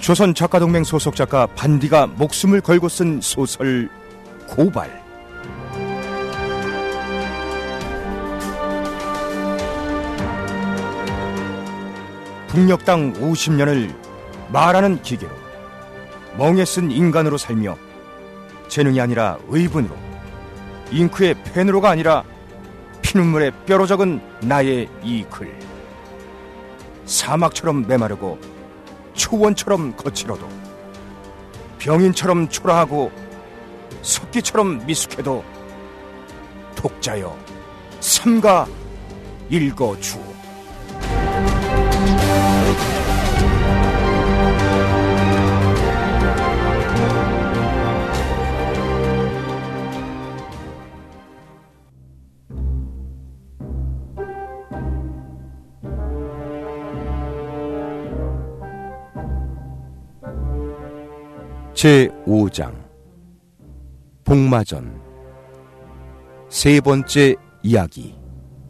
조선 작가동맹 소속 작가 반디가 목숨을 걸고 쓴 소설 고발. 북녘 땅 50년을 말하는 기계로, 멍에 쓴 인간으로 살며 재능이 아니라 의분으로, 잉크의 펜으로가 아니라 피눈물에 뼈로 적은 나의 이 글. 사막처럼 메마르고 초원처럼 거칠어도, 병인처럼 초라하고 석기처럼 미숙해도 독자여 삼가 읽어주오. 제5장 복마전 세 번째 이야기.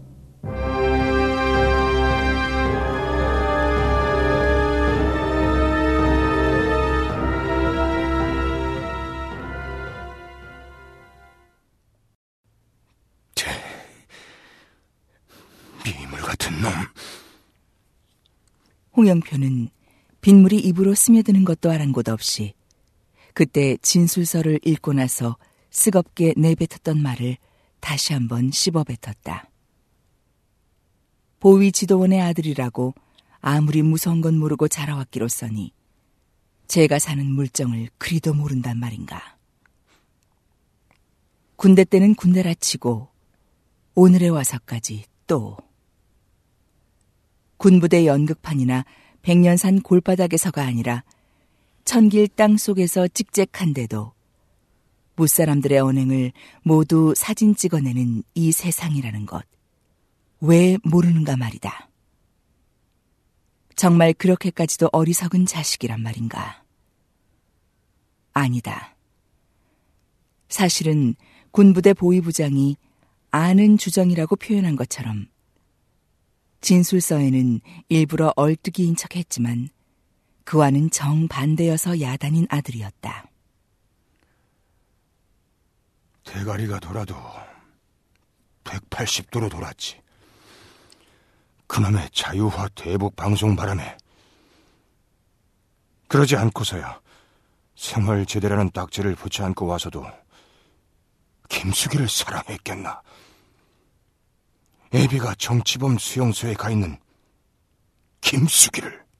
미물 같은 놈. 홍영표는 빗물이 입으로 스며드는 것도 아랑곳 없이 그때 진술서를 읽고 나서 쓰겁게 내뱉었던 말을 다시 한번 씹어뱉었다. 보위 지도원의 아들이라고 아무리 무서운 건 모르고 자라왔기로써니 제가 사는 물정을 그리도 모른단 말인가. 군대 때는 군대라 치고 오늘에 와서까지 또 군부대 연극판이나 백년산 골바닥에서가 아니라 천길 땅속에서 찍찍한데도 무사람들의 언행을 모두 사진 찍어내는 이 세상이라는 것, 왜 모르는가 말이다. 정말 그렇게까지도 어리석은 자식이란 말인가? 아니다. 사실은 군부대 보위부장이 아는 주정이라고 표현한 것처럼 진술서에는 일부러 얼뜨기인 척했지만 그와는 정반대여서 야단인 아들이었다. 대가리가 돌아도 180도로 돌았지. 그놈의 자유화 대북 방송 바람에. 그러지 않고서야 생활제대라는 딱지를 붙여 안고 와서도 김숙이를 사랑했겠나. 애비가 정치범 수용소에 가 있는 김숙이를.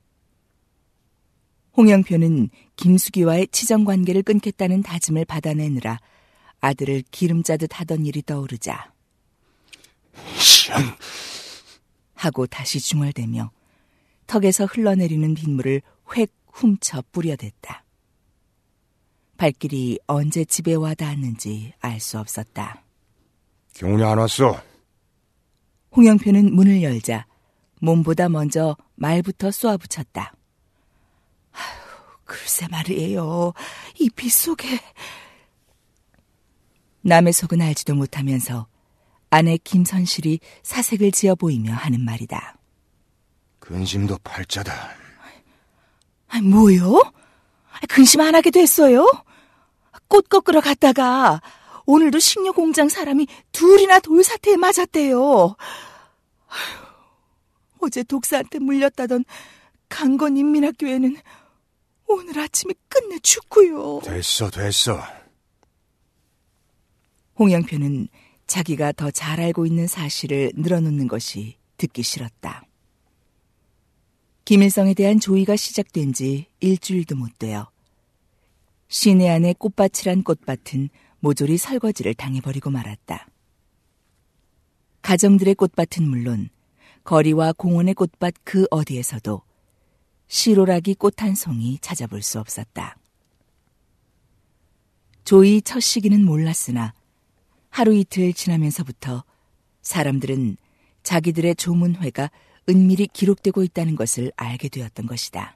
홍영표는 김숙이와의 치정관계를 끊겠다는 다짐을 받아내느라 아들을 기름짜듯 하던 일이 떠오르자 시험 하고 다시 중얼대며 턱에서 흘러내리는 빗물을 획 훔쳐 뿌려댔다. 발길이 언제 집에 와 닿았는지 알 수 없었다. 경훈이 안 왔어? 홍영표는 문을 열자 몸보다 먼저 말부터 쏘아붙였다. 글쎄 말이에요. 이 빗속에. 남의 속은 알지도 못하면서 아내 김선실이 사색을 지어 보이며 하는 말이다. 근심도 팔자다. 뭐요? 근심 안 하게 됐어요? 꽃 꺾으러 갔다가 오늘도 식료 공장 사람이 둘이나 돌사태에 맞았대요. 어제 독사한테 물렸다던 강건인 민학교에는 오늘 아침에 끝내 죽고요. 됐어. 홍영표는 자기가 더 잘 알고 있는 사실을 늘어놓는 것이 듣기 싫었다. 김일성에 대한 조의가 시작된 지 일주일도 못 되어 시내 안의 꽃밭이란 꽃밭은 모조리 설거지를 당해버리고 말았다. 가정들의 꽃밭은 물론 거리와 공원의 꽃밭 그 어디에서도 시로라기 꽃 한 송이 찾아볼 수 없었다. 조의 첫 시기는 몰랐으나 하루 이틀 지나면서부터 사람들은 자기들의 조문회가 은밀히 기록되고 있다는 것을 알게 되었던 것이다.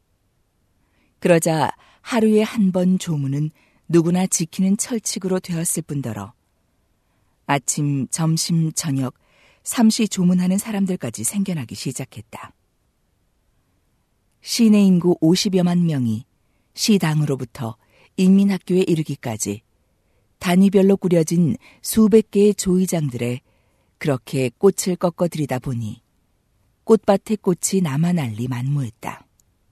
그러자 하루에 한 번 조문은 누구나 지키는 철칙으로 되었을 뿐더러 아침, 점심, 저녁, 삼시 조문하는 사람들까지 생겨나기 시작했다. 시내 인구 50여만 명이 시당으로부터 인민학교에 이르기까지 단위별로 꾸려진 수백 개의 조의장들에 그렇게 꽃을 꺾어들이다 보니 꽃밭의 꽃이 남아날리 만무했다.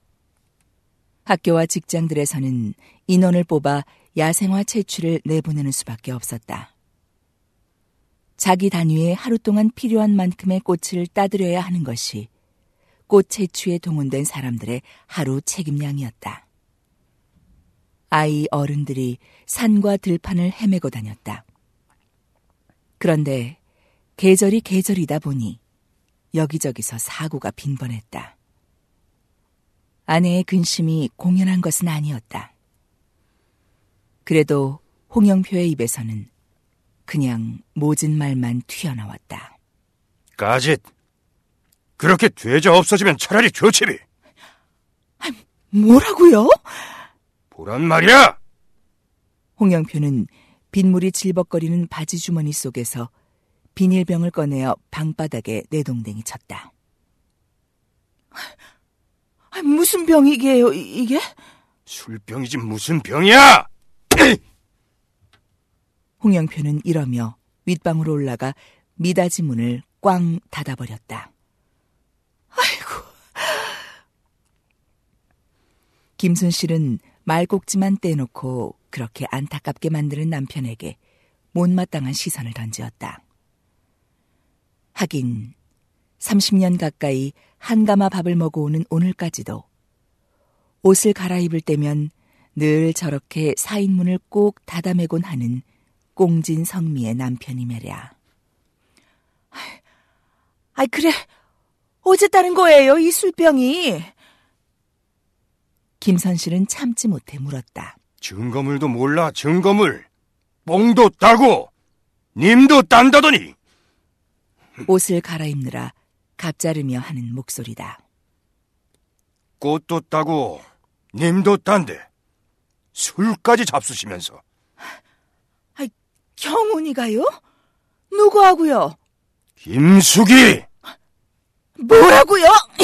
학교와 직장들에서는 인원을 뽑아 야생화 채취를 내보내는 수밖에 없었다. 자기 단위에 하루 동안 필요한 만큼의 꽃을 따들여야 하는 것이 꽃 채취에 동원된 사람들의 하루 책임량이었다. 아이 어른들이 산과 들판을 헤매고 다녔다. 그런데 계절이 계절이다 보니 여기저기서 사고가 빈번했다. 아내의 근심이 공연한 것은 아니었다. 그래도 홍영표의 입에서는 그냥 모진 말만 튀어나왔다. 까짓! 그렇게 되져 없어지면 차라리 좋지비! 뭐라고요? 보란 말이야! 홍영표는 빗물이 질벅거리는 바지 주머니 속에서 비닐병을 꺼내어 방바닥에 내동댕이 쳤다. 무슨 병이게요, 이게? 술병이지 무슨 병이야! 홍영표는 이러며 윗방으로 올라가 미닫이 문을 꽝 닫아버렸다. 아이고. 김순실은 말꼭지만 떼놓고 그렇게 안타깝게 만드는 남편에게 못마땅한 시선을 던지었다. 하긴 30년 가까이 한가마 밥을 먹어오는 오늘까지도 옷을 갈아입을 때면 늘 저렇게 사인문을 꼭 닫아매곤 하는 꽁진 성미의 남편이 말이야. 그래. 어제 따른 거예요, 이 술병이. 김선실은 참지 못해 물었다. 증거물도 몰라, 증거물. 뽕도 따고 님도 딴다더니. 옷을 갈아입느라 갑자르며 하는 목소리다. 꽃도 따고 님도 딴데 술까지 잡수시면서. 경훈이가요? 누구하고요? 김숙이! 뭐라고요?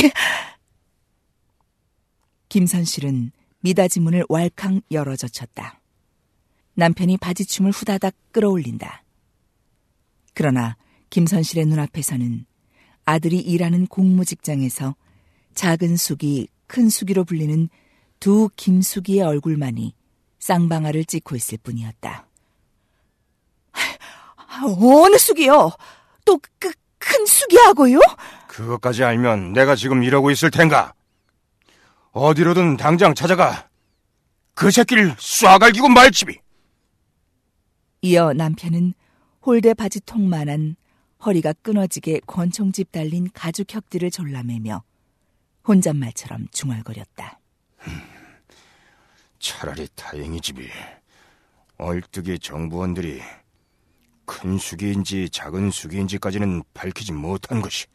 김선실은 미닫이 문을 왈칵 열어젖혔다. 남편이 바지춤을 후다닥 끌어올린다. 그러나 김선실의 눈앞에서는 아들이 일하는 공무직장에서 작은 숙이 큰 숙이로 불리는 두 김숙이의 얼굴만이 쌍방아를 찍고 있을 뿐이었다. 어느 숙이요? 또 큰 숙이하고요? 그것까지 알면 내가 지금 이러고 있을 텐가. 어디로든 당장 찾아가 그 새끼를 쏴갈기고 말지비. 이어 남편은 홀대 바지통만한 허리가 끊어지게 권총집 달린 가죽 혁들을 졸라매며 혼잣말처럼 중얼거렸다. 차라리 다행이지비. 얼뜨기 정부원들이 큰 숙이인지 작은 숙이인지까지는 밝히지 못한 것이.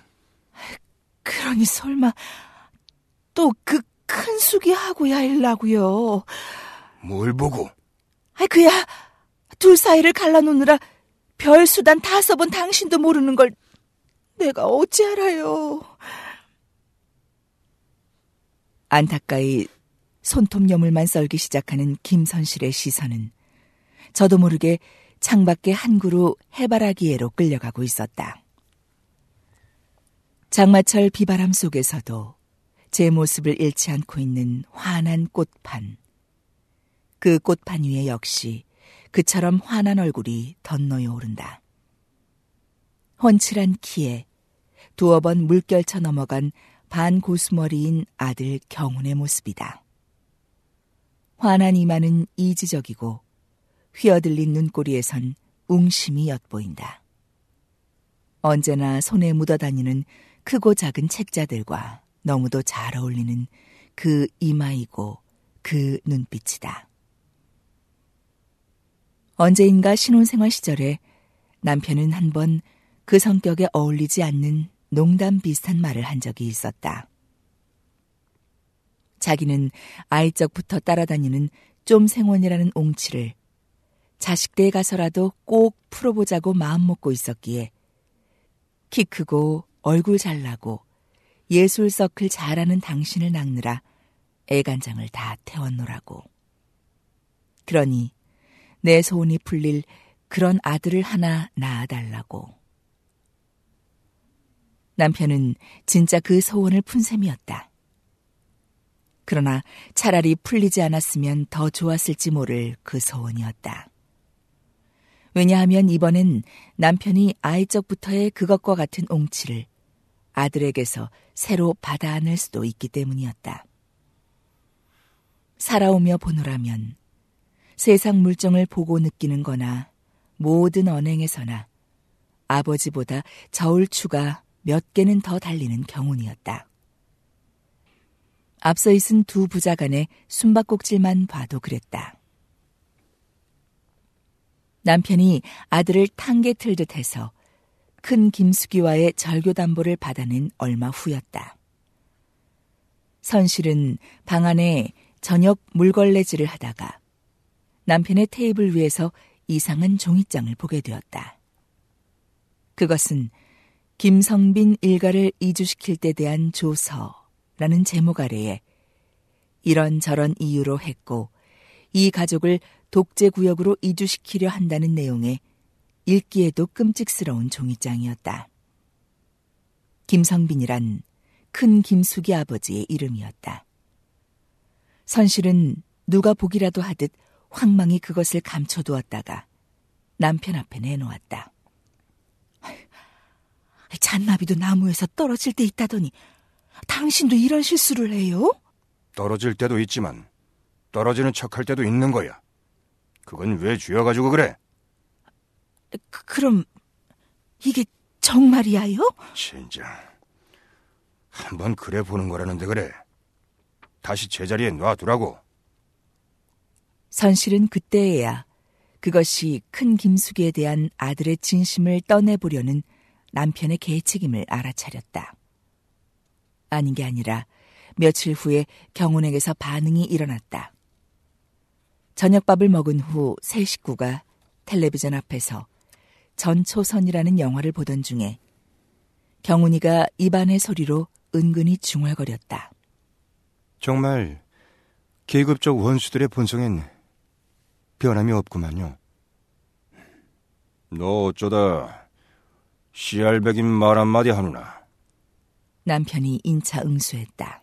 그러니 설마 또 그 큰 숙이하고야 일라고요. 뭘 보고? 그야 둘 사이를 갈라놓느라 별수단 다 써본 당신도 모르는 걸 내가 어찌 알아요. 안타까이 손톱 여물만 썰기 시작하는 김선실의 시선은 저도 모르게 창밖의 한 그루 해바라기에로 끌려가고 있었다. 장마철 비바람 속에서도 제 모습을 잃지 않고 있는 환한 꽃판. 그 꽃판 위에 역시 그처럼 환한 얼굴이 덧놓여 오른다. 훤칠한 키에 두어 번 물결쳐 넘어간 반고수머리인 아들 경훈의 모습이다. 환한 이마는 이지적이고 휘어들린 눈꼬리에선 웅심이 엿보인다. 언제나 손에 묻어다니는 크고 작은 책자들과 너무도 잘 어울리는 그 이마이고 그 눈빛이다. 언제인가 신혼생활 시절에 남편은 한번 그 성격에 어울리지 않는 농담 비슷한 말을 한 적이 있었다. 자기는 아이적부터 따라다니는 쫌생원이라는 옹치를 자식대에 가서라도 꼭 풀어보자고 마음먹고 있었기에 키 크고 얼굴 잘나고 예술 서클 잘하는 당신을 낚느라 애간장을 다 태웠노라고. 그러니 내 소원이 풀릴 그런 아들을 하나 낳아달라고. 남편은 진짜 그 소원을 푼 셈이었다. 그러나 차라리 풀리지 않았으면 더 좋았을지 모를 그 소원이었다. 왜냐하면 이번엔 남편이 아이적부터의 그것과 같은 옹치를 아들에게서 새로 받아 안을 수도 있기 때문이었다. 살아오며 보노라면 세상 물정을 보고 느끼는 거나 모든 언행에서나 아버지보다 저울추가 몇 개는 더 달리는 경운이었다. 앞서 있은 두 부자 간의 숨바꼭질만 봐도 그랬다. 남편이 아들을 탕개 틀듯 해서 큰 김숙이와의 절교담보를 받아낸 얼마 후였다. 선실은 방 안에 저녁 물걸레질을 하다가 남편의 테이블 위에서 이상한 종이장을 보게 되었다. 그것은 김성빈 일가를 이주시킬 때 대한 조서라는 제목 아래에 이런저런 이유로 했고 이 가족을 독재구역으로 이주시키려 한다는 내용의 읽기에도 끔찍스러운 종이장이었다. 김성빈이란 큰 김숙이 아버지의 이름이었다. 선실은 누가 보기라도 하듯 황망히 그것을 감춰두었다가 남편 앞에 내놓았다. 잔나비도 나무에서 떨어질 때 있다더니 당신도 이런 실수를 해요? 떨어질 때도 있지만 떨어지는 척할 때도 있는 거야. 그건 왜 쥐어가지고 그래? 그럼 이게 정말이야요? 진짜 한번 그래 보는 거라는데 그래. 다시 제자리에 놔두라고. 선실은 그때에야 그것이 큰 김숙에 대한 아들의 진심을 떠내보려는 남편의 계책임을 알아차렸다. 아닌 게 아니라 며칠 후에 경운에게서 반응이 일어났다. 저녁밥을 먹은 후 세 식구가 텔레비전 앞에서 전초선이라는 영화를 보던 중에 경운이가 입안의 소리로 은근히 중얼거렸다. 정말 계급적 원수들의 본성엔 변함이 없구만요. 너 어쩌다 씨알백인 말 한마디 하누나? 남편이 인차 응수했다.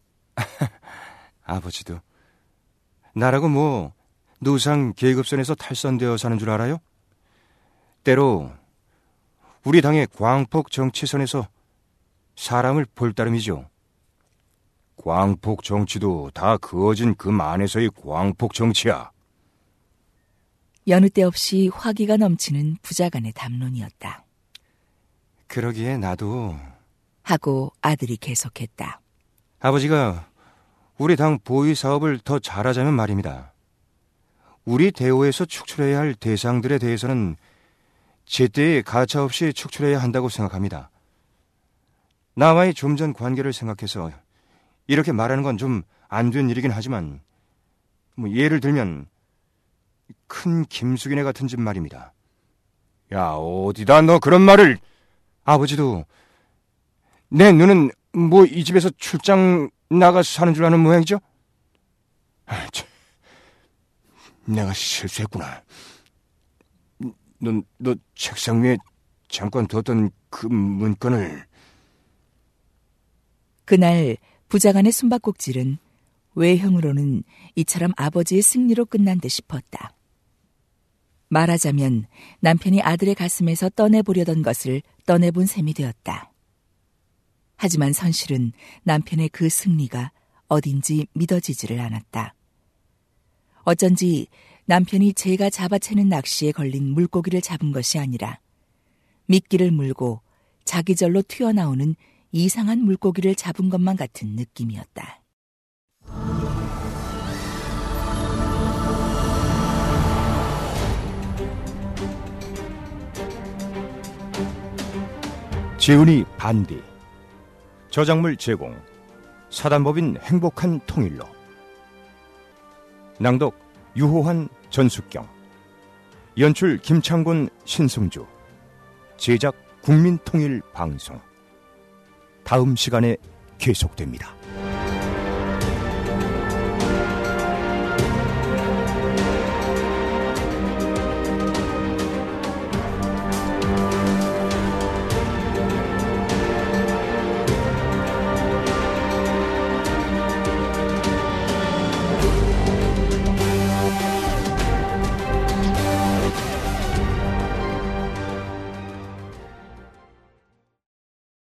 아버지도 나라고 뭐 노상 계급선에서 탈선되어 사는 줄 알아요? 때로 우리 당의 광폭 정치선에서 사람을 볼 따름이죠. 광폭 정치도 다 그어진 금 안에서의 광폭 정치야. 여느 때 없이 화기가 넘치는 부자간의 담론이었다. 그러기에 나도... 하고 아들이 계속했다. 아버지가 우리 당 보위 사업을 더 잘하자면 말입니다. 우리 대오에서 축출해야 할 대상들에 대해서는 제때에 가차없이 축출해야 한다고 생각합니다. 나와의 좀 전 관계를 생각해서 이렇게 말하는 건 좀 안 된 일이긴 하지만 뭐 예를 들면 큰 김숙이네 같은 집 말입니다. 야, 어디다 너 그런 말을... 아버지도 내 누는 뭐 이 집에서 출장 나가서 사는 줄 아는 모양이죠? 내가 실수했구나. 너 책상 위에 잠깐 뒀던 그 문건을... 그날 부자간의 숨바꼭질은 외형으로는 이처럼 아버지의 승리로 끝난 듯 싶었다. 말하자면 남편이 아들의 가슴에서 떠내보려던 것을 떠내본 셈이 되었다. 하지만 선실은 남편의 그 승리가 어딘지 믿어지지를 않았다. 어쩐지 남편이 제가 잡아채는 낚시에 걸린 물고기를 잡은 것이 아니라 미끼를 물고 자기절로 튀어나오는 이상한 물고기를 잡은 것만 같은 느낌이었다. 재훈이 반대. 저작물 제공 사단법인 행복한 통일로. 낭독 유호환 전숙경. 연출 김창곤 신승주. 제작 국민통일방송. 다음 시간에 계속됩니다.